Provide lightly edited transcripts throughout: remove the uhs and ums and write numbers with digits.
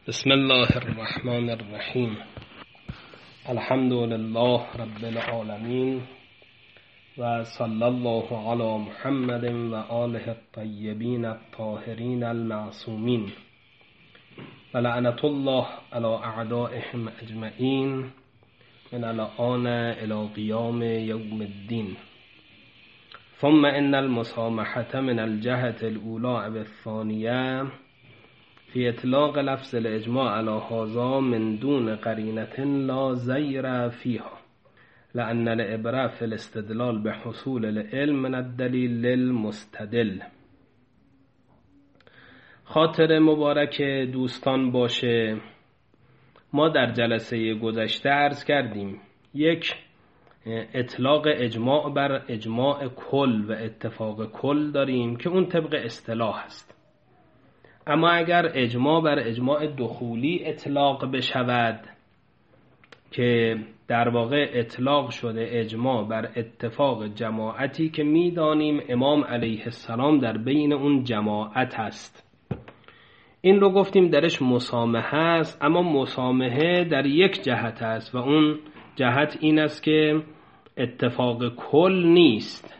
بسم الله الرحمن الرحیم. الحمد لله رب العالمین و صلی الله علی محمد و آله الطیبین الطاهرین المعصومین و لعنت الله علی اعدائهم اجمعین من الآن الی قیام یوم الدین. ثم ان المسامحة من الجهة الاولى و الثانیه في اطلاق لفظ الاجماع على هذا من دون قرینة لا زیر فيها لأن العبرة في الاستدلال بحصول العلم من الدلیل للمستدل. خاطر مبارک دوستان باشه. ما در جلسه گذشته عرض کردیم یک اطلاق اجماع بر اجماع کل و اتفاق کل داریم که اون طبق اصطلاح است. اما اگر اجماع بر اجماع دخولی اطلاق بشود که در واقع اطلاق شده اجماع بر اتفاق جماعتی که میدانیم امام علیه السلام در بین اون جماعت است، این رو گفتیم درش مسامحه است، اما مسامحه در یک جهت است و اون جهت این است که اتفاق کل نیست.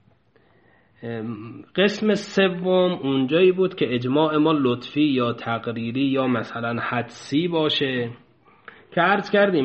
قسم سوم اونجایی بود که اجماع ما لطفی یا تقریری یا مثلا حدسی باشه که عرض کردیم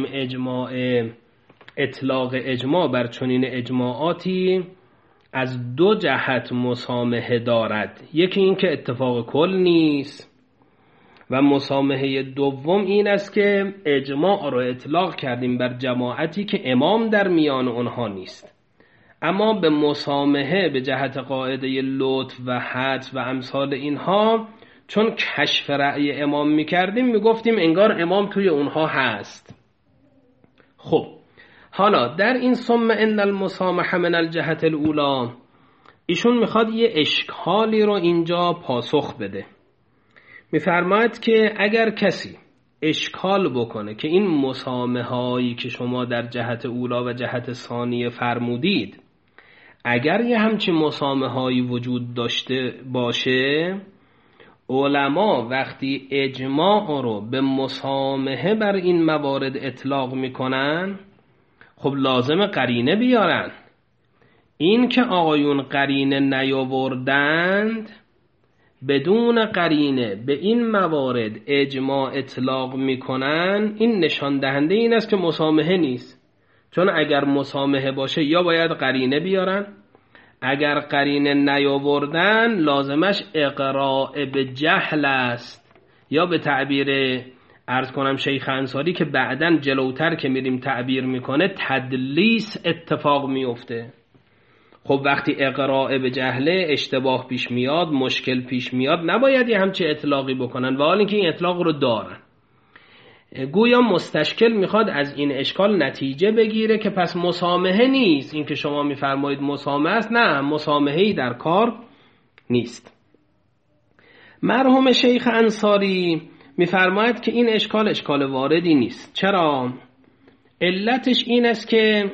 اطلاق اجماع بر چنین اجماعاتی از دو جهت مسامحه دارد. یکی این که اتفاق کل نیست و مسامحه دوم این است که اجماع رو اطلاق کردیم بر جماعتی که امام در میان اونها نیست، اما به مسامحه به جهت قاعده لطف و حدس و امثال اینها چون کشف رأی امام میکردیم میگفتیم انگار امام توی اونها هست. خب حالا در این ثم ان المسامحه من الجهت الاولی ایشون میخواد یه اشکالی رو اینجا پاسخ بده. میفرماید که اگر کسی اشکال بکنه که این مسامحه هایی که شما در جهت اولا و جهت ثانیه فرمودید اگر یه همچین مسامحه هایی وجود داشته باشه، علما وقتی اجماع رو به مسامحه بر این موارد اطلاق میکنن خب لازم قرینه بیارن. این که آقایون قرینه نیاوردند، بدون قرینه به این موارد اجماع اطلاق میکنن، این نشان دهنده این است که مسامحه نیست. چون اگر مسامحه باشه یا باید قرینه بیارن، اگر قرینه نیاوردن لازمش اقراء به جهل است، یا به تعبیر عرض کنم شیخ انصاری که بعداً جلوتر که میریم تعبیر میکنه تدلیس اتفاق میفته. خب وقتی اقراء به جهله اشتباه پیش میاد، مشکل پیش میاد، نباید یه همچه اطلاقی بکنن و حال اینکه این اطلاق رو دارن. گویا مستشکل میخواد از این اشکال نتیجه بگیره که پس مسامحه نیست. این که شما میفرمایید مسامحه است، نه، مسامحه‌ای در کار نیست. مرحوم شیخ انصاری میفرماید که این اشکال واردی نیست. چرا؟ علتش این است که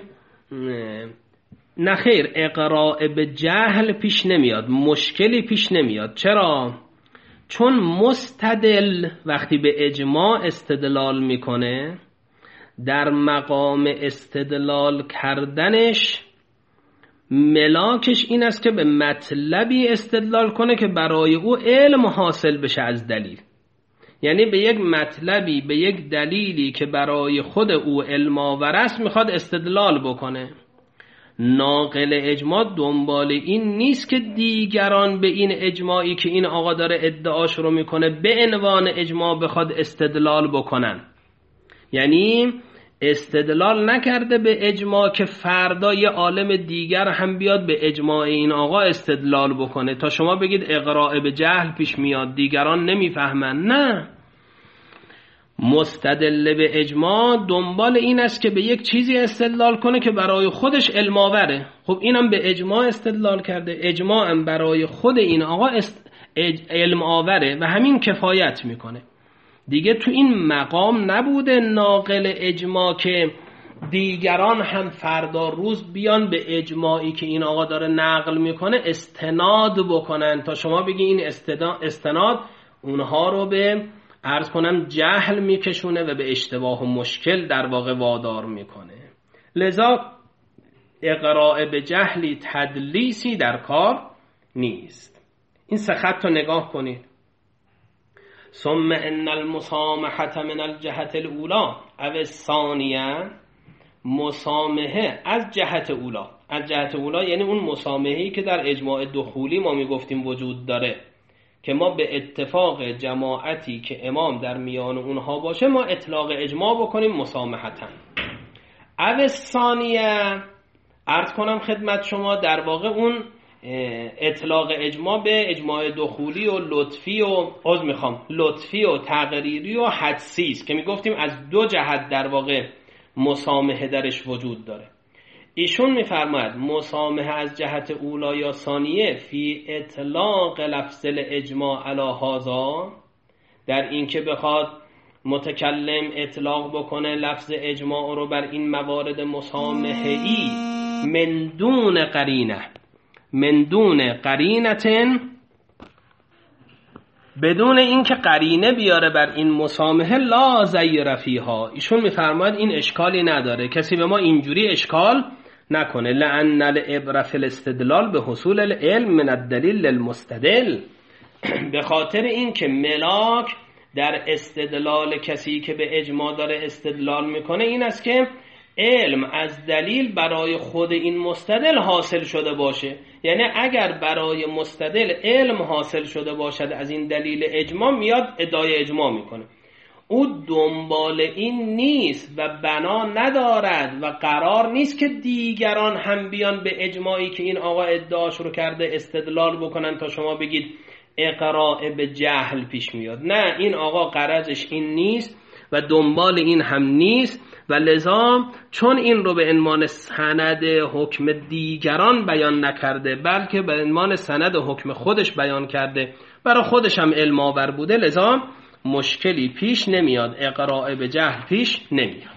نخیر، اقراء به جهل پیش نمیاد، مشکلی پیش نمیاد. چرا؟ چون مستدل وقتی به اجماع استدلال میکنه، در مقام استدلال کردنش ملاکش این است که به مطلبی استدلال کنه که برای او علم حاصل بشه از دلیل. یعنی به یک مطلبی، به یک دلیلی که برای خود او علم آور است میخواد استدلال بکنه. ناقل اجماع دنبال این نیست که دیگران به این اجماعی که این آقا داره ادعاش رو میکنه به عنوان اجماع بخواد استدلال بکنن. یعنی استدلال نکرده به اجماع که فردا یه عالم دیگر هم بیاد به اجماع این آقا استدلال بکنه تا شما بگید اقراء به جهل پیش میاد، دیگران نمیفهمن. نه، مستدل به اجماع دنبال این است که به یک چیزی استدلال کنه که برای خودش علم آوره. خب اینم به اجماع استدلال کرده، اجماع هم برای خود این آقا علم آوره و همین کفایت میکنه دیگه. تو این مقام نبوده ناقل اجماع که دیگران هم فردا روز بیان به اجماعی که این آقا داره نقل میکنه استناد بکنن تا شما بگی این استناد اونها رو به عرض کنم جهل میکشونه و به اشتباه و مشکل در واقع وادار میکنه. لذا اقراء به جهلی تدلیسی در کار نیست. این سه خط رو نگاه کنید. ثم ان المسامحة من الجهة الاولى او الثانیه، مسامحه از جهت اولا. از جهت اولا یعنی اون مسامحه‌ای که در اجماع دخولی ما میگفتیم وجود داره، که ما به اتفاق جماعتی که امام در میان اونها باشه ما اطلاق اجماع بکنیم مسامحتن. او الثانیه، عرض کنم خدمت شما، در واقع اون اطلاق اجماع به اجماع دخولی و لطفی و تقریری و حدسی است که میگفتیم از دو جهت در واقع مسامحه درش وجود داره. ایشون میفرماید مسامحه از جهت اولا یا ثانیه فی اطلاق لفظ الاجماع علی هذا، در این که بخواد متکلم اطلاق بکنه لفظ اجماع رو بر این موارد مسامحه‌ای من دون قرینه، من دون قرینتن، بدون اینکه قرینه بیاره بر این مسامحه، لا زیر فیها. ایشون میفرماید این اشکالی نداره، کسی به ما اینجوری اشکال نکنه. لأن العبرة فی الاستدلال به حصول العلم من الدلیل للمستدل، به خاطر این که ملاک در استدلال کسی که به اجماع داره استدلال میکنه این است که علم از دلیل برای خود این مستدل حاصل شده باشه. یعنی اگر برای مستدل علم حاصل شده باشد از این دلیل اجماع، میاد ادعای اجماع میکنه. او دنبال این نیست و بنا ندارد و قرار نیست که دیگران هم بیان به اجماعی که این آقا ادعاش رو کرده استدلال بکنن تا شما بگید اقراء به جهل پیش میاد. نه، این آقا غرضش این نیست و دنبال این هم نیست و لذا چون این رو به عنوان سند حکم دیگران بیان نکرده بلکه به عنوان سند حکم خودش بیان کرده، برای خودش هم علم آور بوده، لذا مشکلی پیش نمیاد، اقراء به جهل پیش نمیاد.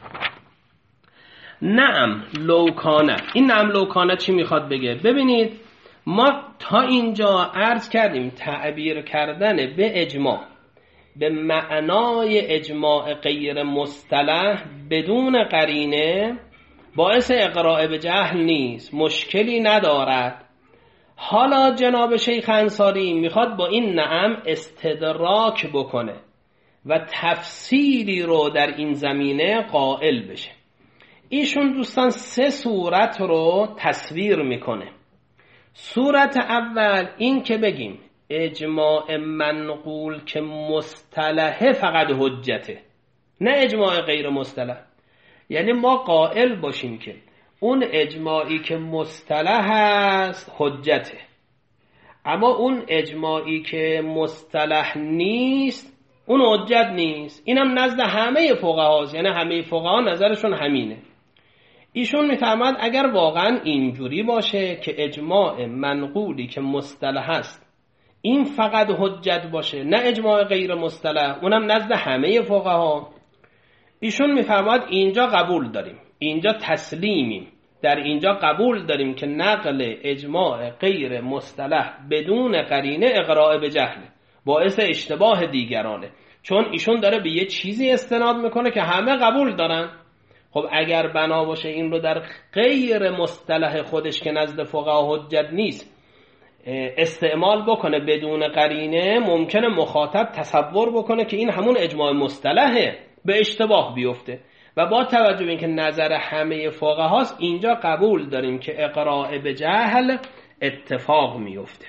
نعم لوکانه، این نعم لوکانه چی میخواد بگه؟ ببینید ما تا اینجا عرض کردیم تعبیر کردن به اجماع به معنای اجماع غیر مصطلح بدون قرینه باعث اقراء به جهل نیست، مشکلی ندارد. حالا جناب شیخ انصاری میخواد با این نعم استدراک بکنه و تفسیری رو در این زمینه قائل بشه. ایشون دوستان سه صورت رو تصویر میکنه. صورت اول این که بگیم اجماع منقول که مصطلحه فقط حجته، نه اجماع غیر مصطلح. یعنی ما قائل باشیم که اون اجماعی که مصطلح است حجته، اما اون اجماعی که مصطلح نیست اون حجت نیست. اینم نزد همه فقهاست، یعنی همه فقها نظرشون همینه. ایشون میفرماد اگر واقعا اینجوری باشه که اجماع منقولی که مصطلح است این فقط حجت باشه، نه اجماع غیر مصطلح، اونم نزد همه فقها، ایشون میفرماد اینجا قبول داریم، اینجا تسلیمیم، در اینجا قبول داریم که نقل اجماع غیر مصطلح بدون قرینه اقراء به جهل، باعث اشتباه دیگرانه، چون ایشون داره به یه چیزی استناد میکنه که همه قبول دارن. خب اگر بنا باشه این رو در غیر مصطلح خودش که نزد فقها حجت نیست استعمال بکنه بدون قرینه، ممکنه مخاطب تصور بکنه که این همون اجماع مصطلحه، به اشتباه بیفته. و با توجه به اینکه نظر همه فقهاست اینجا قبول داریم که اقراء به جهل اتفاق میفته.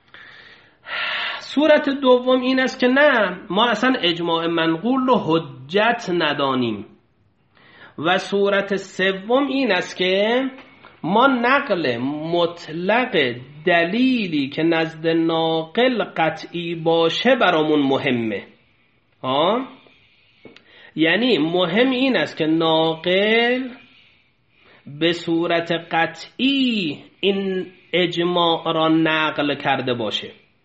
صورت دوم این است که نه، ما اصلا اجماع منقول رو حجت ندانیم. و صورت سوم این است که ما نقل مطلق دلیلی که نزد ناقل قطعی باشه برامون مهمه. یعنی مهم این است که ناقل به صورت قطعی این اجماع را نقل کرده باشه،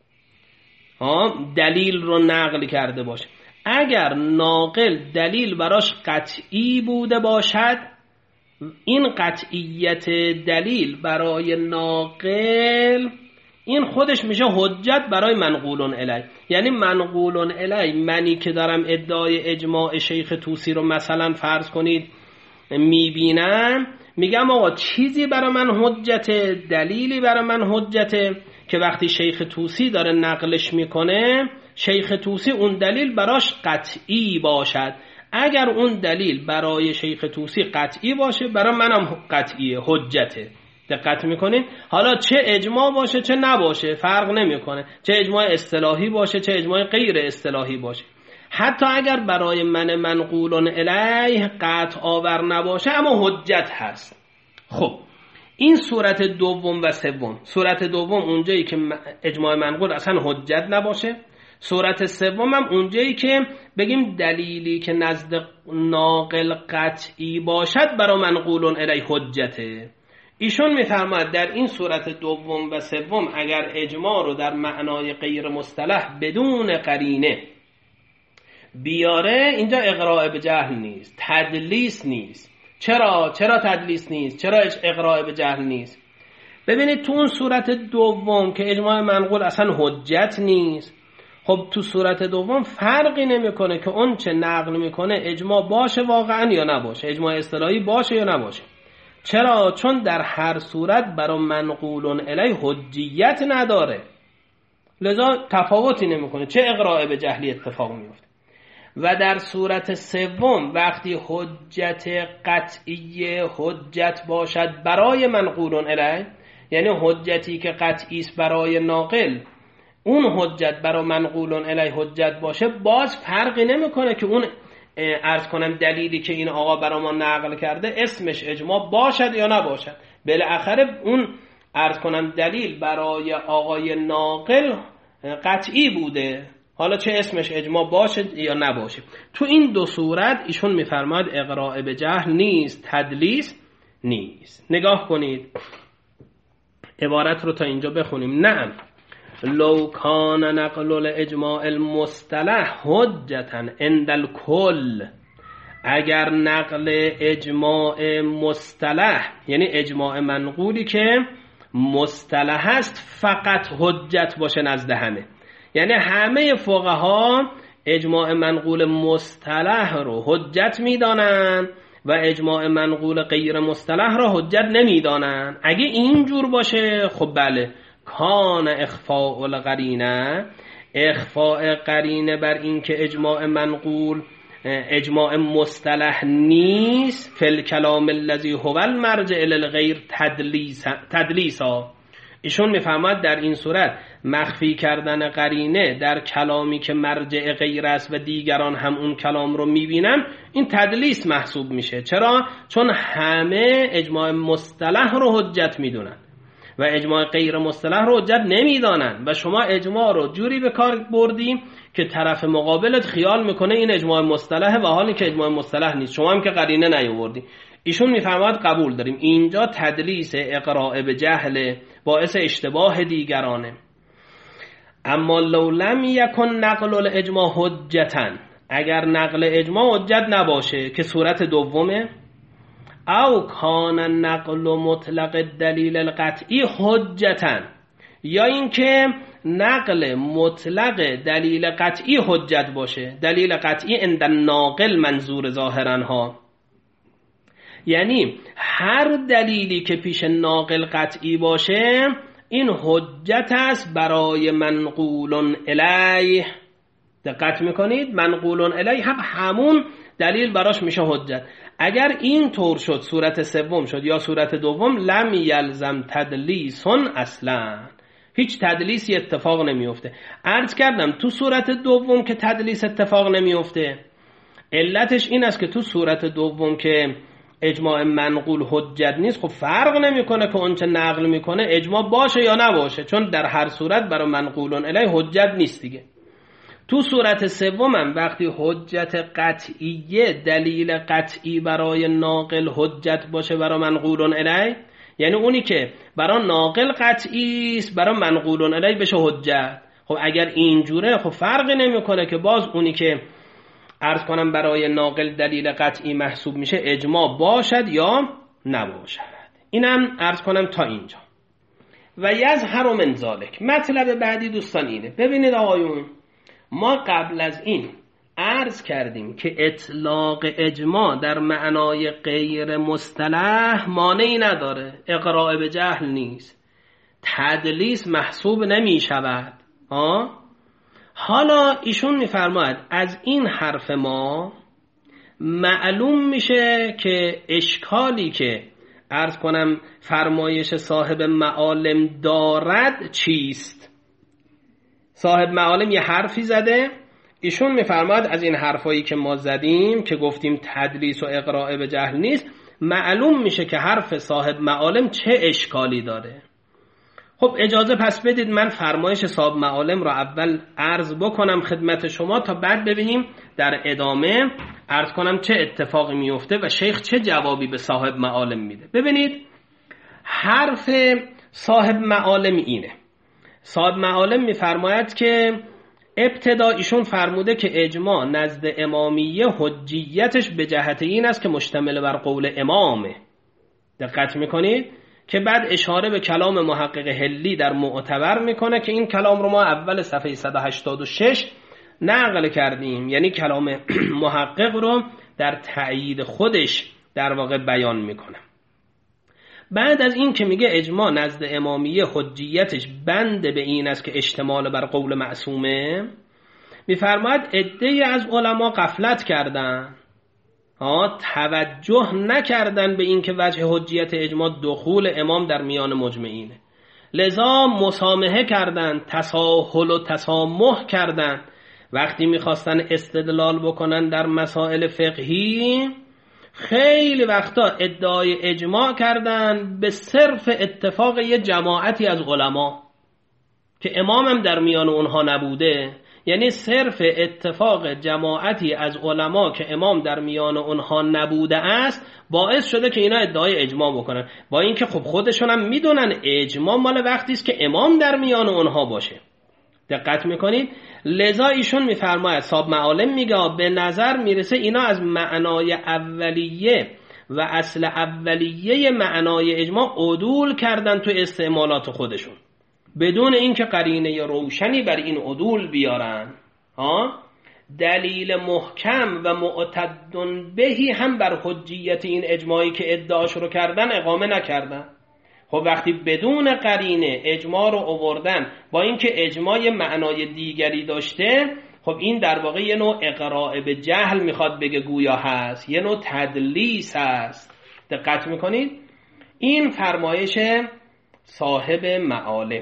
دلیل رو نقل کرده باشه. اگر ناقل دلیل براش قطعی بوده باشد، این قطعیت دلیل برای ناقل این خودش میشه حجت برای منقول الیه. یعنی منقول الیه، منی که دارم ادعای اجماع شیخ طوسی رو مثلا فرض کنید میبینم، میگم آقا چیزی برای من حجت، دلیلی برای من حجته که وقتی شیخ طوسی داره نقلش میکنه، شیخ طوسی اون دلیل براش قطعی باشد. اگر اون دلیل برای شیخ طوسی قطعی باشه، برای منم قطعیه، حجته. دقت میکنید؟ حالا چه اجماع باشه چه نباشه فرق نمیکنه، چه اجماع اصطلاحی باشه چه اجماع غیر اصطلاحی باشه، حتی اگر برای من منقول الیه قطع آور نباشه اما حجت هست. خب این صورت دوم و سوم. صورت دوم اونجایی که اجماع منقول اصلا حجت نباشه، صورت سوم هم اونجایی که بگیم دلیلی که نزد ناقل قطعی باشد برای منقول الیه حجته. ایشون میفرماید در این صورت دوم و سوم اگر اجماع رو در معنای غیر مصطلح بدون قرینه بیاره، اینجا اقراء به جهل نیست، تدلیس نیست. چرا تدلیس نیست؟ چرا اقراء به جهل نیست؟ ببینید تو اون صورت دوم که اجماع منقول اصلا حجت نیست، خب تو صورت دوم فرقی نمیکنه که اون چه نقل میکنه اجماع باشه واقعا یا نباشه، اجماع اصطلاحی باشه یا نباشه. چرا؟ چون در هر صورت برای منقول الیه حجیت نداره، لذا تفاوتی نمیکنه، چه اقراء به جهلی اتفاق میفته. و در صورت سوم وقتی حجت قطعی حجت باشد برای منقول الیه، یعنی حجتی که قطعی است برای ناقل، اون حجت برای منقول الیه حجت باشه، باز فرقی نمیکنه که اون عرض کنم دلیلی که این آقا برای ما نقل کرده اسمش اجماع باشد یا نباشد. بالاخره اون عرض کنم دلیل برای آقای ناقل قطعی بوده، حالا چه اسمش اجماع باشه یا نباشه. تو این دو صورت ایشون میفرماید اقراء به جهل نیست، تدلیس نیست. نگاه کنید عبارت رو تا اینجا بخونیم. نعم لو کان نقل الاجماع المصطلح حجتا عند الکل، اگر نقل اجماع مصطلح یعنی اجماع منقولی که مصطلح است فقط حجت باشه نزد همه، یعنی همه فقها اجماع منقول مصطلح رو حجت میدانن و اجماع منقول غیر مصطلح رو حجت نمیدانن، اگه اینجور باشه خب بله کان اخفاء القرینه، اخفاء قرینه بر این که اجماع منقول اجماع مصطلح نیست، فی الکلام الذی هو المرجع للغیر تدلیسا. ایشون میفهمد در این صورت مخفی کردن قرینه در کلامی که مرجع غیر است و دیگران هم اون کلام رو میبینن، این تدلیس محسوب میشه. چرا؟ چون همه اجماع مصطلح رو حجت میدونن و اجماع غیر مصطلح رو حجت نمیدانن و شما اجماع رو جوری به کار بردیم که طرف مقابلت خیال میکنه این اجماع مصطلحه و حالی که اجماع مصطلح نیست، شما هم که قرینه نیاوردی. ایشون میفرماید قبول داریم اینجا تدلیس اقراء به جهل باعث اشتباه دیگرانه. اما لو لم یکن نقل الاجماع حجتا، اگر نقل اجماع حجت نباشه که صورت دومه، او کان نقل مطلق دلیل القطعی حجتا، یا اینکه نقل مطلق دلیل قطعی حجت باشه، دلیل قطعی عند ناقل منظور ظاهرا ها، یعنی هر دلیلی که پیش ناقل قطعی باشه این حجت است برای منقول الیه. دقت میکنید؟ منقول الیه هم همون دلیل براش میشه حجت. اگر این طور شد صورت سوم شد یا صورت دوم، لم یلزم تدلیسون اصلا، هیچ تدلیسی اتفاق نمیفته. عرض کردم تو صورت دوم که تدلیس اتفاق نمیفته، علتش این است که تو صورت دوم که اجماع منقول حجت نیست، خب فرق نمیکنه که اون چه نقل میکنه اجماع باشه یا نباشه، چون در هر صورت برای منقولون الیه حجت نیست دیگه. تو صورت سوم هم وقتی حجت قطعیه دلیل قطعی برای ناقل حجت باشه برای منقولون الیه، یعنی اونی که برای ناقل قطعی است برای منقولون الیه بشه حجت. خب اگر اینجوره خب فرقی نمیکنه که باز اونی که عرض کنم برای ناقل دلیل قطعی محسوب میشه اجماع باشد یا نباشد. اینم عرض کنم تا اینجا. و یظهر من ذلک. مطلب بعدی دوستان اینه، ببینید آقایون، ما قبل از این عرض کردیم که اطلاق اجماع در معنای غیر مصطلح مانعی نداره، اقراء به جهل نیست، تدلیس محسوب نمی شود. حالا ایشون میفرماید از این حرف ما معلوم میشه که اشکالی که عرض کنم فرمایش صاحب معالم دارد چیست. صاحب معالم یه حرفی زده، ایشون میفرماید از این حرفایی که ما زدیم که گفتیم تدلیس و اقراء به جهل نیست، معلوم میشه که حرف صاحب معالم چه اشکالی داره. خب اجازه پس بدید من فرمایش صاحب معالم را اول عرض بکنم خدمت شما تا بعد ببینیم در ادامه عرض کنم چه اتفاقی میفته و شیخ چه جوابی به صاحب معالم میده. ببینید حرف صاحب معالم اینه. صاحب معالم میفرماید که ابتدا ایشون فرموده که اجماع نزد امامیه حجیتش به جهت این است که مشتمل بر قول امامه. دقت میکنید که بعد اشاره به کلام محقق حلی در معتبر میکنه که این کلام رو ما اول صفحه 186 نقل کردیم، یعنی کلام محقق رو در تأیید خودش در واقع بیان میکنه. بعد از این که میگه اجماع نزد امامیه حجیتش بند به این است که اشتمال بر قول معصومه، میفرماید عده‌ای از علما غفلت کردن، توجه نکردن به این که وجه حجیت اجماع دخول امام در میان مجمعینه، لذا مسامحه کردن، تساهل و تسامح کردن. وقتی میخواستن استدلال بکنن در مسائل فقهی خیلی وقتا ادعای اجماع کردن به صرف اتفاق یه جماعتی از علما که امام هم در میان اونها نبوده، یعنی صرف اتفاق جماعتی از علما که امام در میان اونها نبوده است باعث شده که اینا ادعای اجماع بکنن، با اینکه خب خودشون هم میدونن اجماع مال وقتی است که امام در میان اونها باشه. دقت میکنید؟ لذا ایشون میفرماید صاحب معالم میگه به نظر میرسه اینا از معنای اولیه و اصل اولیه معنای اجماع عدول کردن تو استعمالات خودشون بدون اینکه قرینه روشنی بر این عدول بیارن. دلیل محکم و معتد بهی هم بر حجیت این اجماعی که ادعاش رو کردن اقامه نکردن. خب وقتی بدون قرینه اجماع رو آوردن با اینکه اجماع معنای دیگری داشته، خب این در واقع یه نوع اقراء به جهل میخواد بگه گویا هست، یه نوع تدلیس هست. دقت میکنید؟ این فرمایش صاحب معالم.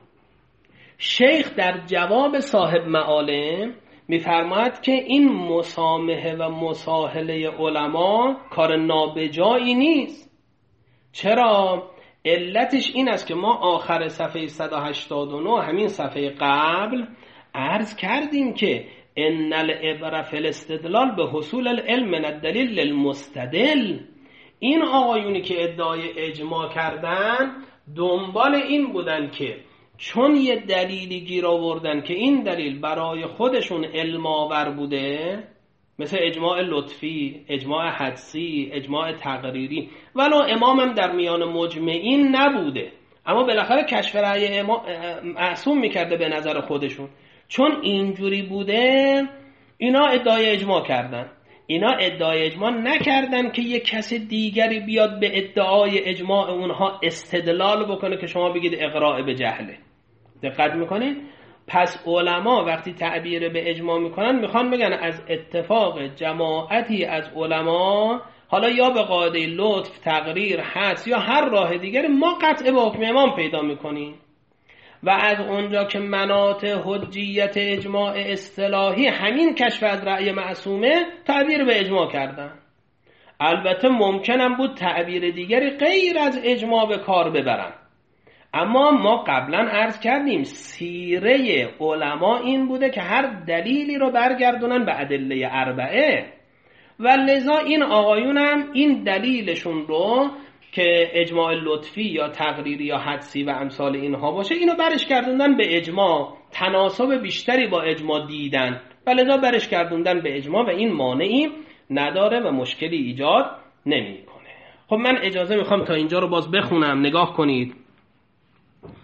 شیخ در جواب صاحب معالم میفرماید که این مسامحه و مساهله علما کار نابجایی نیست. چرا؟ علتش این است که ما آخر صفحه 189 همین صفحه قبل عرض کردیم که ان العبره فی الاستدلال به حصول العلم من الدلیل للمستدل. این آقایونی که ادعای اجماع کردن دنبال این بودن که چون یه دلیلی گیر آوردن که این دلیل برای خودشون علم آور بوده، مثل اجماع لطفی، اجماع حدسی، اجماع تقریری، ولو امام هم در میان مجمعین نبوده، اما بالاخره کشف رأی معصوم میکرده به نظر خودشون، چون اینجوری بوده اینا ادعای اجماع کردن. اینا ادعای اجماع نکردن که یک کس دیگری بیاد به ادعای اجماع اونها استدلال بکنه که شما بگید اقراء به جهله. دقت میکنید؟ پس علما وقتی تعبیر به اجماع میکنن میخوان بگن از اتفاق جماعتی از علما، حالا یا به قاعده لطف، تقریر، حدس یا هر راه دیگر، ما قطع به حکم امام پیدا میکنیم و از اونجا که مناط حجیت اجماع اصطلاحی همین کشف از رأی معصومه، تعبیر به اجماع کردن. البته ممکنم بود تعبیر دیگری غیر از اجماع به کار ببرن، اما ما قبلا عرض کردیم سیره علما این بوده که هر دلیلی رو برگردونن به ادله اربعه و لذا این آقایون هم این دلیلشون رو که اجماع لطفی یا تقریری یا حدسی و امثال اینها باشه، اینو برش گردوندن به اجماع، تناسب بیشتری با اجماع دیدن و لذا برش گردوندن به اجماع و این مانعی نداره و مشکلی ایجاد نمیکنه. خب من اجازه میخوام تا اینجا رو باز بخونم، نگاه کنید.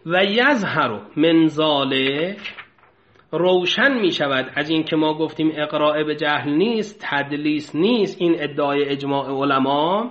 و یظهر من ذلک، روشن می شود از این که ما گفتیم اقراء به جهل نیست، تدلیس نیست، این ادعای اجماع علما،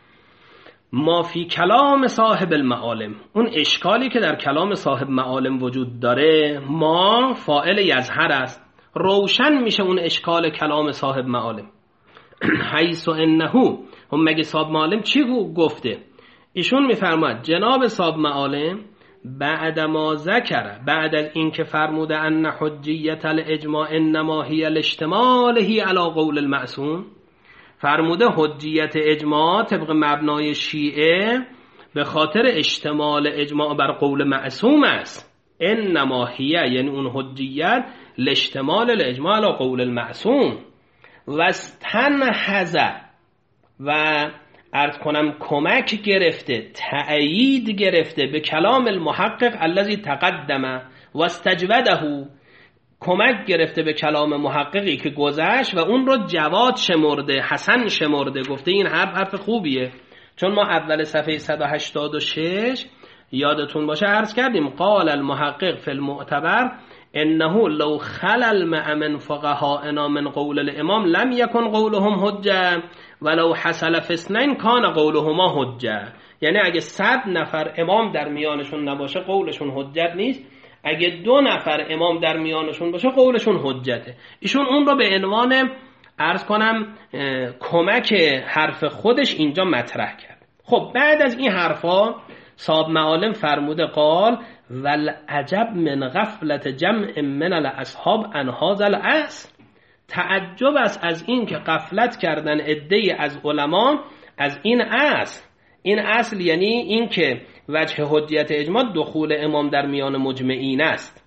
ما فی کلام صاحب المعالم، اون اشکالی که در کلام صاحب معالم وجود داره، ما فاعل یظهر است، روشن میشه اون اشکال کلام صاحب معالم. حیث انه، هم مگه صاحب معالم چی گفته؟ ایشون میفرماد جناب صاحب معالم بعد ما ذکر، بعد از این که فرموده ان حجیت الاجماع انما هی الاشتماله علی قول المعصوم، فرموده حجیت اجماع طبق مبنای شیعه به خاطر اشتمال اجماع بر قول معصوم است. انما هی یعنی اون حجیت لاشتمال الاجماع علی قول المعصوم، و استنهض و عرض کنم کمک گرفته، تأیید گرفته به کلام المحقق الذی تقدم و استجوده، کمک گرفته به کلام محققی که گذشت و اون رو جواد شمرده، حسن شمرده، گفته این حرف خوبیه. چون ما اول صفحه 186 یادتون باشه عرض کردیم قال المحقق فی المعتبر انه لو خلل مع من فقهائنا من قول الامام لم يكن قولهم حجه ولو حصل في اثنين كان قولهما حجه. یعنی اگه 100 نفر امام در میانشون نباشه قولشون حجت نیست، اگه 2 نفر امام در میانشون باشه قولشون حجته. ایشون اون رو به عنوان عرض کنم کمک حرف خودش اینجا مطرح کرد. خب بعد از این حرفا صاحب معالم فرموده قال والعجب من غفلت جمع من الاصحاب عن هذا الاصل، تعجب است از این که غفلت کردن عده‌ای از علما از این اصل. این اصل یعنی این که وجه حجیت اجماع دخول امام در میان مجمعین است.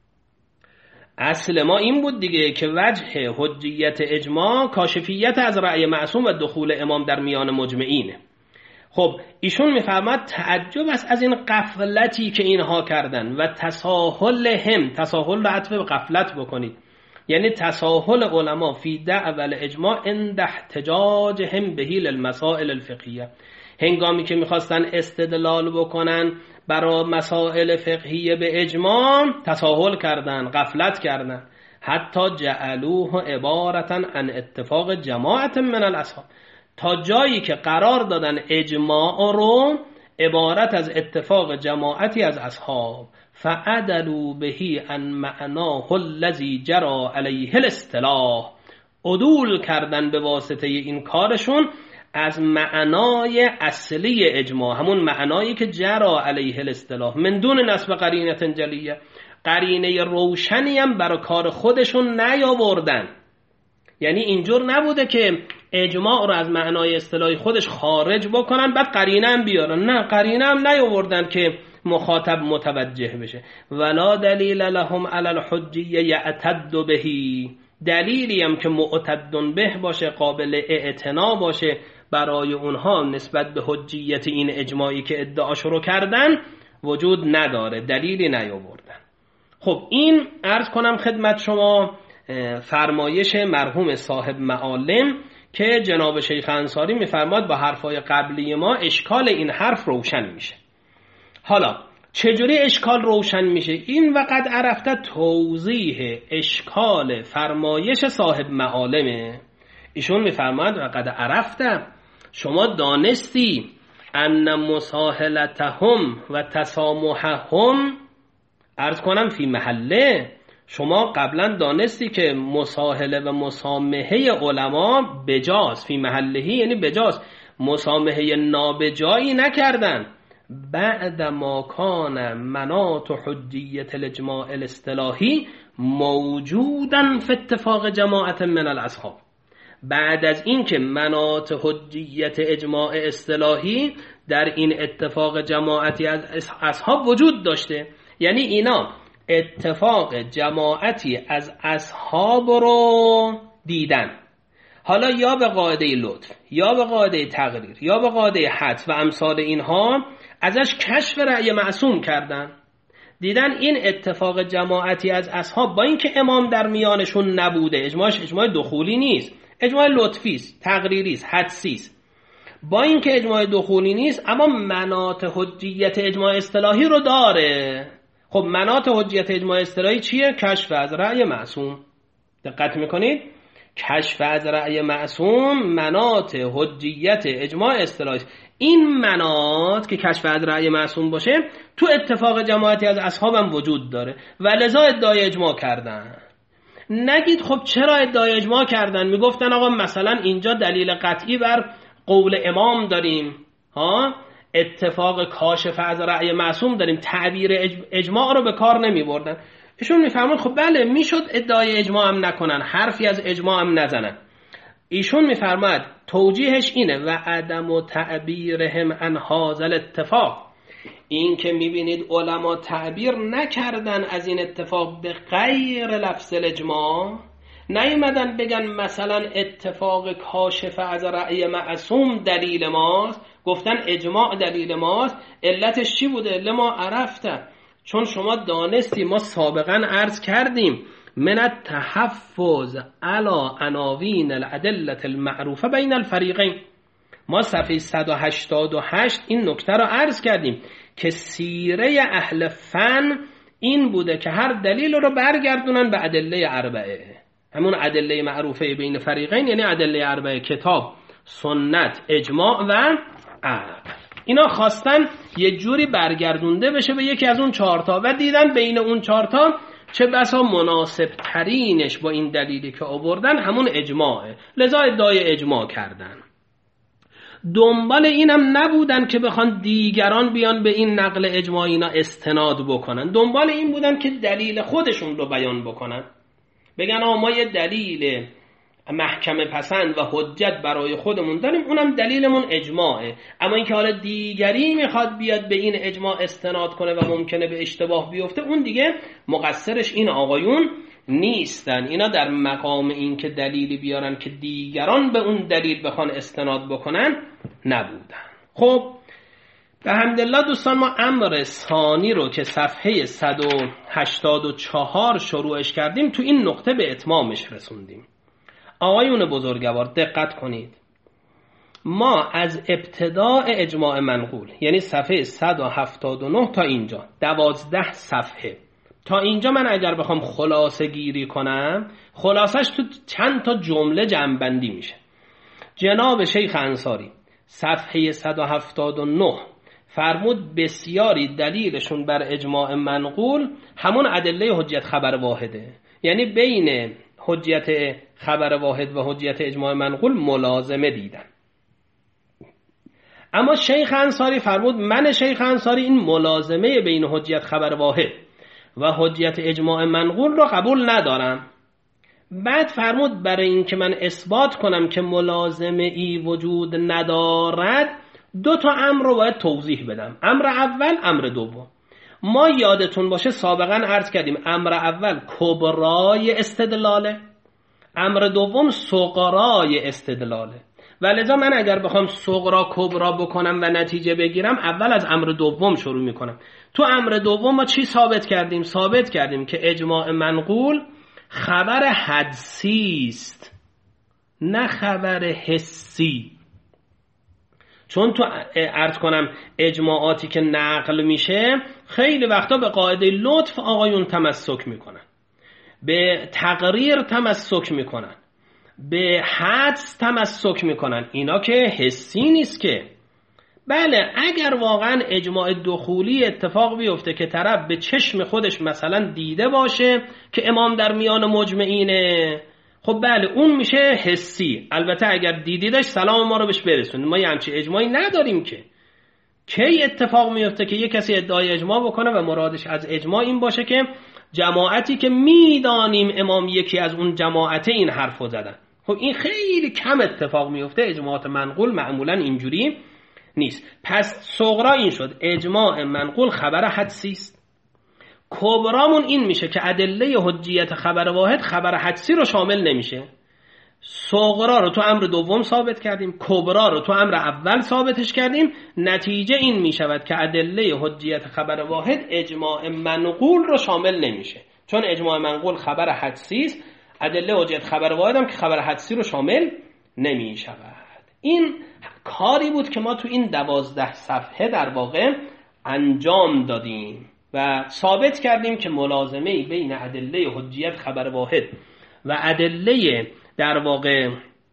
اصل ما این بود دیگه که وجه حجیت اجماع کاشفیت از رأی معصوم و دخول امام در میان مجمعینه. خب ایشون میفرماد تعجب است از این غفلتی که اینها کردن و تساهلهم، تساهل رو عطف به غفلت بکنید، یعنی تساهل علما فی دعوی الاجماع عند احتجاجهم بهی للمسائل الفقهیه، هنگامی که میخواستن استدلال بکنن برای مسائل فقهیه به اجماع تساهل کردن، غفلت کردن، حتی جعلوه عبارتا عن اتفاق جماعت من الاصحاب، تا جایی که قرار دادن اجماع رو عبارت از اتفاق جماعتی از اصحاب، فعدلوا بهی عن معناه الذی جرى علیه الاصطلاح، عدول کردن به واسطه این کارشون از معنای اصلی اجماع، همون معنایی که جرى علیه الاصطلاح، من دون نسب قرینه جلیه، قرینه روشنی هم برای کار خودشون نیاوردن. یعنی اینجور نبوده که اجماع رو از معنای اصطلاحی خودش خارج بکنن بعد قرینه هم بیارن، نه، قرینه هم نیاوردن که مخاطب متوجه بشه. ولا دلیل لهم علی الحجیه یعتد بهی، دلیلی هم که معتد به باشه، قابل اعتنا باشه برای اونها نسبت به حجیت این اجماعی که ادعاش رو کردن وجود نداره، دلیلی نیاوردن. خب این عرض کنم خدمت شما فرمایش مرحوم صاحب معالم که جناب شیخ انصاری میفرماد با حرفای قبلی ما اشکال این حرف روشن میشه. حالا چجوری اشکال روشن میشه؟ این وقت عرفته توضیح اشکال فرمایش صاحب معالمه. ایشون میفرماد وقت عرفته، شما دانستی ان مساهلتهم و تسامحهم عرض کنم فی محله، شما قبلا دانستی که مساهله و مسامحه علما بجاست، فی محلهی یعنی بجاست، مسامحه نابجایی نکردن. بعد ما کان مناط حجیت الاجماع الاصطلاحی موجودن فی اتفاق جماعت من الاصحاب، بعد از این که مناط حجیت اجماع اصطلاحی در این اتفاق جماعتی از اصحاب وجود داشته، یعنی اینا اتفاق جماعتی از اصحاب رو دیدن، حالا یا به قاعده لطف یا به قاعده تقریر یا به قاعده حدس و امثال اینها ازش کشف رأی معصوم کردن، دیدن این اتفاق جماعتی از اصحاب با اینکه امام در میانشون نبوده، اجماعش اجماع دخولی نیست، اجماع لطفی است، تقریری است، حدسی است، با اینکه اجماع دخولی نیست اما مناط حجیت اجماع اصطلاحی رو داره. خب مناط حجیت اجماع اصطلاحی چیه؟ کشف از رأی معصوم. دقت میکنید؟ کشف از رأی معصوم مناط حجیت اجماع اصطلاحی. این مناط که کشف از رأی معصوم باشه تو اتفاق جماعتی از اصحابم وجود داره و لذا ادعای اجماع کردن. نگید خب چرا ادعای اجماع کردن؟ میگفتن آقا مثلا اینجا دلیل قطعی بر قول امام داریم، اتفاق کاشف از رأی معصوم داریم، تعبیر اجماع رو به کار نمی بردن. ایشون میفرمون خب بله میشد ادعای اجماع هم نکنن، حرفی از اجماع هم نزنن. ایشون میفرماد توجیهش اینه و عدم و تعبیرهم عن هذا الاتفاق، این که میبینید علما تعبیر نکردن از این اتفاق به غیر لفظ الاجماع، نیومدن بگن مثلا اتفاق کاشف از رأی معصوم دلیل ماست، گفتن اجماع دلیل ماست. علتش چی بوده؟ لما عرفته، چون شما دانستی، ما سابقا عرض کردیم من التحفظ علی عناوین الادله المعروفه بین الفریقین. ما صفحه 188 این نکته رو عرض کردیم که سیره اهل فن این بوده که هر دلیل رو برگردونن به ادله اربعه، همون ادله معروفه بین فریقین، یعنی ادله اربعه، کتاب، سنت، اجماع و عقل. اینا خواستن یه جوری برگردونده بشه به یکی از اون چهارتا و دیدن بین اون چهارتا چه بسا مناسب ترینش با این دلیلی که آوردن همون اجماعه، لذا ادعای اجماع کردن. دنبال اینم نبودن که بخوان دیگران بیان به این نقل اجماع اینا استناد بکنن، دنبال این بودن که دلیل خودشون رو بیان بکنن، بگن ما یه دلیل محکمه پسند و حجت برای خودمون داریم، اونم دلیلمون اجماعه، اما اینکه حالا دیگری میخواد بیاد به این اجماع استناد کنه و ممکنه به اشتباه بیفته، اون دیگه مقصرش این آقایون نیستن. اینا در مقام این که دلیلی بیارن که دیگران به اون دلیل بخوان استناد بکنن نبودن. خب به حمدالله دوستان، ما امر ثانی رو که صفحه 184 شروعش کردیم تو این نقطه به اتمامش رسوندیم. آقایون بزرگوار دقت کنید، ما از ابتداء اجماع منقول، یعنی صفحه 179 تا اینجا 12 صفحه تا اینجا، من اگر بخوام خلاصه گیری کنم، خلاصش تو چند تا جمله جمع‌بندی میشه. جناب شیخ انصاری صفحه 179 فرمود بسیاری دلیلشون بر اجماع منقول همون ادله حجت خبر واحده، یعنی بین حجت خبر واحد و حجت اجماع منقول ملازمه دیدن. اما شیخ انصاری فرمود من شیخ انصاری این ملازمه بین حجت خبر واحد و حجت اجماع منقول رو قبول ندارم. بعد فرمود برای این که من اثبات کنم که ملازمه ای وجود ندارد، دو تا امر رو باید توضیح بدم. امر اول، امر دوم. ما یادتون باشه سابقا عرض کردیم امر اول کبرای استدلاله، امر دوم صغرای استدلاله، و لذا من اگر بخوام صغرا کبرا بکنم و نتیجه بگیرم اول از امر دوم شروع میکنم. تو امر دوم ما چی ثابت کردیم؟ ثابت کردیم که اجماع منقول خبر حدسی است نه خبر حسی. چون تو عرض کنم اجماعاتی که نقل میشه خیلی وقتا به قاعده لطف آقایون تمسک میکنن، به تقریر تمسک میکنن، به حدس تمسک میکنن، اینا که حسی نیست که. بله اگر واقعا اجماع دخولی اتفاق بیفته که طرف به چشم خودش مثلا دیده باشه که امام در میان مجمعینه، خب بله اون میشه حسی. البته اگر دیدیدش سلام ما رو بهش برسونید، ما یه همچین اجماعی نداریم که. کی اتفاق میفته که یه کسی ادعای اجماع بکنه و مرادش از اجماع این باشه که جماعتی که میدانیم امام یکی از اون جماعته این حرفو زدن. خب این خیلی کم اتفاق میفته، اجماعات منقول معمولا اینجوری نیست. پس صغرا این شد اجماع منقول خبر حدسی است. کبرامون این میشه که ادله حجیت خبر واحد خبر حدسی رو شامل نمیشه. صغرا رو تو امر دوم ثابت کردیم، کبرا رو تو امر اول ثابتش کردیم. نتیجه این میشود که ادله حجیت خبر واحد اجماع منقول رو شامل نمیشه، چون اجماع منقول خبر حدسی است. ادله حجیت خبر واحد هم که خبر حدسی رو شامل نمیشود. این کاری بود که ما تو این 12 صفحه در واقع انجام دادیم و ثابت کردیم که ملازمه بین ادله حجیت خبر واحد و ادله در واقع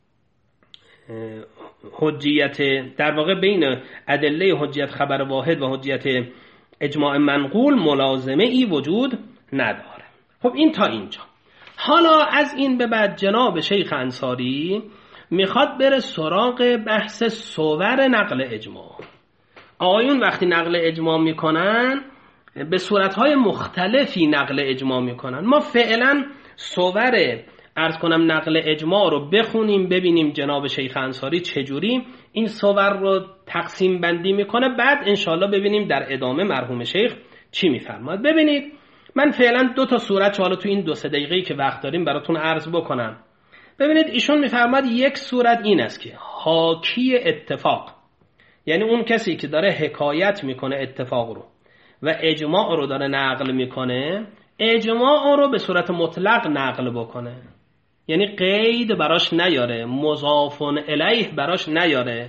حجیت در واقع بین ادله حجیت خبر واحد و حجیت اجماع منقول ملازمه ای وجود نداره. خب این تا اینجا. حالا از این به بعد جناب شیخ انصاری میخواد بره سراغ بحث صور نقل اجماع. آقایون وقتی نقل اجماع میکنن به صورتهای مختلفی نقل اجماع میکنن. ما فعلا صور عرض کنم نقل اجماع رو بخونیم ببینیم جناب شیخ انصاری چجوری این صور رو تقسیم بندی میکنه، بعد انشالله ببینیم در ادامه مرحوم شیخ چی میفرماد. ببینید من فعلا 2 تا صورت حالا تو این 2-3 دقیقه‌ای که وقت داریم براتون عرض بکنم. ببینید ایشون میفرماد یک صورت این است که حاکی اتفاق، یعنی اون کسی که داره حکایت میکنه اتفاق رو و اجماع رو داره نقل میکنه، اجماع رو به صورت مطلق نقل بکنه، یعنی قید براش نیاره، مضاف الیه براش نیاره.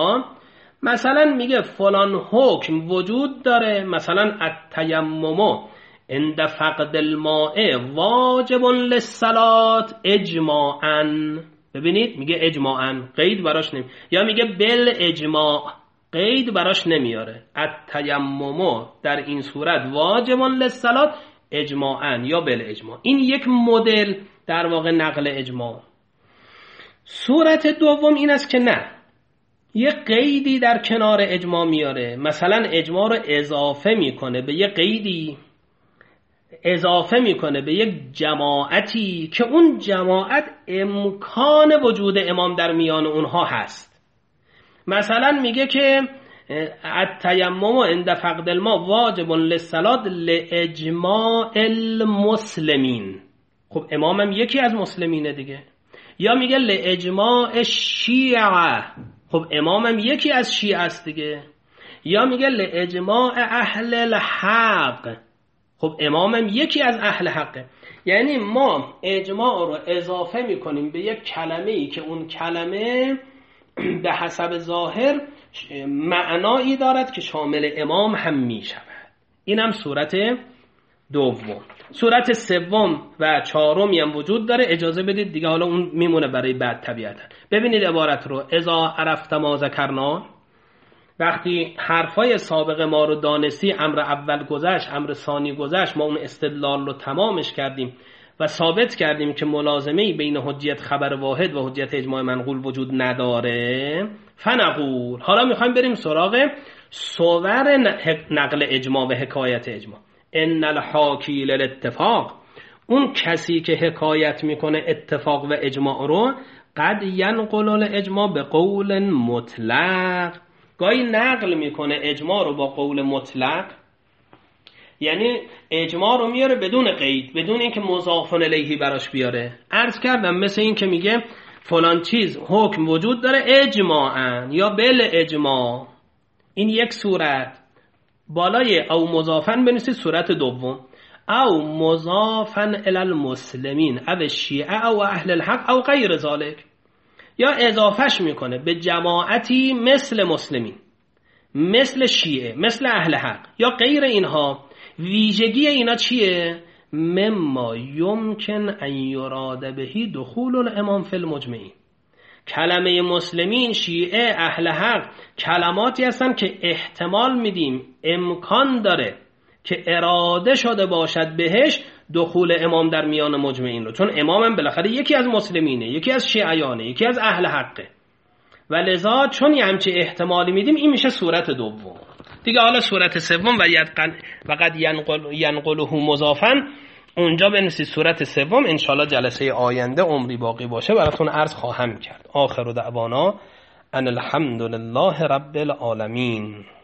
مثلا میگه فلان حکم وجود داره، مثلا التیمم عند فقد الماء واجب للصلاة اجماعا. ببینید میگه اجماعا، قید براش نمی، یا میگه بل اجماع، قید براش نمیاره. التیمم در این صورت واجب للصلاة اجماعا یا بل اجماع. این یک مدل در واقع نقل اجماع. صورت دوم این است که نه، یه قیدی در کنار اجماع میاره، مثلا اجماع رو اضافه میکنه به یه قیدی، اضافه میکنه به یک جماعتی که اون جماعت امکان وجود امام در میان اونها هست. مثلا میگه که التیمم عند فقد الماء واجب للصلاة لاجماع المسلمین. خب امامم یکی از مسلمینه دیگه. یا میگه لاجماع شیعه، خب امامم یکی از شیعه است دیگه. یا میگه لاجماع اهل الحق، خب امامم یکی از اهل حقه. یعنی ما اجماع رو اضافه میکنیم به یک کلمه‌ای که اون کلمه به حسب ظاهر معنایی دارد که شامل امام هم میشود. اینم صورت دوم. صورت سوم و چهارمی هم وجود داره، اجازه بدید دیگه حالا اون میمونه برای بعد طبیعتا. ببینید عبارت رو، اذا عرفت ما ذکرنا، وقتی حرفای سابق ما رو دانستی، امر اول گذشت، امر ثانی گذشت، ما اون استدلال رو تمامش کردیم و ثابت کردیم که ملازمه‌ای بین حجیت خبر واحد و حجیت اجماع منقول وجود نداره، فنقول، حالا میخوایم بریم سراغ صور نقل اجماع و حکایت اجماع. ان الحاکی للاتفاق، اون کسی که حکایت میکنه اتفاق و اجماع رو، قد ینقل الاجماع به قول مطلق، گاهی نقل میکنه اجماع رو با قول مطلق، یعنی اجماع رو میاره بدون قید، بدون اینکه مضاف الیه براش بیاره. عرض کردم مثل این که میگه فلان چیز حکم وجود داره اجماعا یا بل اجماع، این یک صورت. بالای او مضافن بنویسید صورت دوم، او مضافن الی المسلمین او شیعه او اهل الحق او غیر ذالک، یا اضافهش میکنه به جماعتی مثل مسلمین، مثل شیعه، مثل اهل حق یا غیر اینها. ویژگی اینا چیه؟ مما یمکن ان یراد بهی دخول الامام فی المجمعین. کلمه مسلمین، شیعه، اهل حق کلماتی هستن که احتمال میدیم امکان داره که اراده شده باشد بهش دخول امام در میان مجمعین رو، چون امامم بالاخره یکی از مسلمینه، یکی از شیعیانه، یکی از اهل حقه و لذا چون یه همچه احتمالی میدیم این میشه صورت دوم دیگه. حالا صورت سوم و قد ینقله مضافن، اونجا بنویسید صورت سوم، انشالله جلسه آینده عمری باقی باشه براتون عرض خواهم کرد. آخر دعوانا ان الحمد لله رب العالمین.